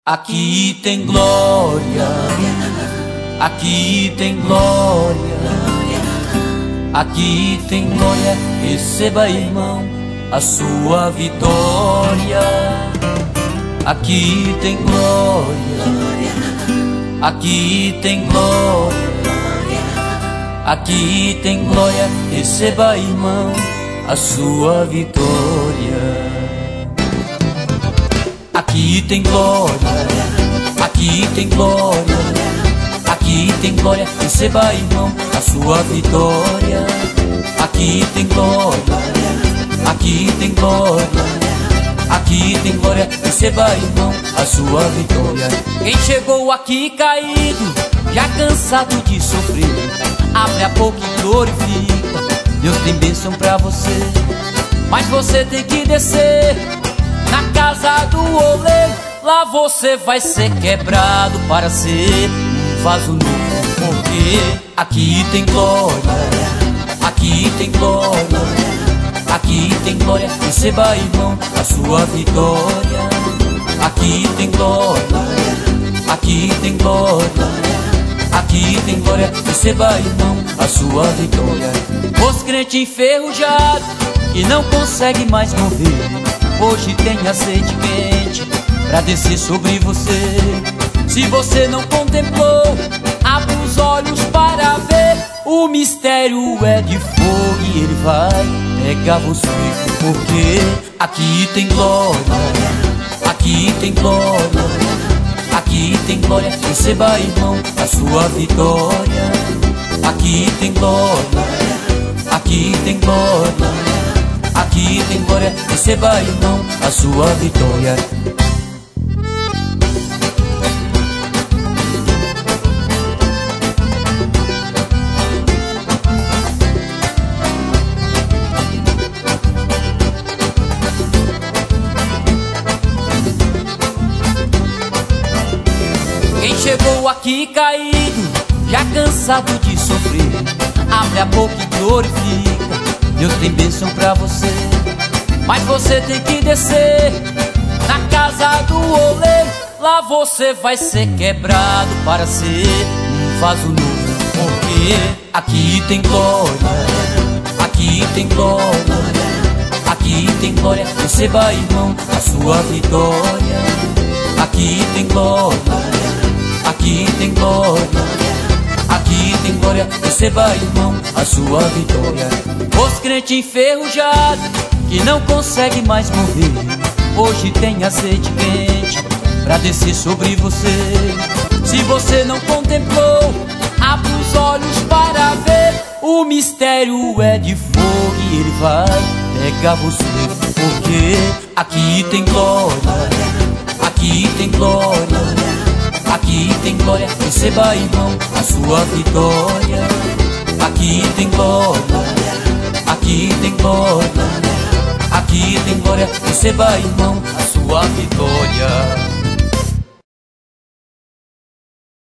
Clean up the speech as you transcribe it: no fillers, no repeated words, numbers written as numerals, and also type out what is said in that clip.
Aqui tem glória, aqui tem glória, aqui tem glória. Receba, irmão, a sua vitória. Aqui tem glória, aqui tem glória, aqui tem glória. Receba, irmão, a sua vitória. Aqui tem glória, aqui tem glória, aqui tem glória. Receba, irmão, a sua vitória. Aqui tem glória, aqui tem glória, aqui tem glória. Receba, irmão, a sua vitória. Quem chegou aqui caído, já cansado de sofrer, abre a boca e glorifica. Deus tem bênção pra você, mas você tem que descer na casa do oleiro. Lá você vai ser quebrado para ser um vaso novo. Porque aqui tem glória, aqui tem glória, aqui tem glória. Receba, irmão, a sua vitória. Aqui tem glória, aqui tem glória, aqui tem glória. Receba, irmão, a sua vitória. Os crentes enferrujados que não conseguem mais mover, hoje tem azeite quente pra descer sobre você. Se você não contemplou, abra os olhos para ver. O mistério é de fogo e ele vai pegar você. Porque aqui tem glória, aqui tem glória, aqui tem glória. Receba, irmão, a sua vitória. Aqui tem glória, aqui tem glória, aqui tem glória. Receba, irmão, a sua vitória. Quem chegou aqui caído, já cansado de sofrer, abre a boca e glorifica. Deus tem bênção pra você, mas você tem que descer na casa do oleiro. Lá você vai ser quebrado para ser um vaso novo. Porque aqui tem glória, aqui tem glória, aqui tem glória. Receba, irmão, a sua vitória. Aqui tem glória, aqui tem glória, aqui tem glória. Receba, irmão, a sua vitória. Os crentes enferrujados que não conseguem mais mover, hoje tem azeite quente pra descer sobre você. Se você não contemplou, abra os olhos para ver. O mistério é de fogo e ele vai pegar você. Porque aqui tem glória, aqui tem glória, aqui tem glória. Receba, irmão, a sua vitória. Aqui tem glória, aqui tem glória, aqui tem glória. Receba, irmão, a sua vitória.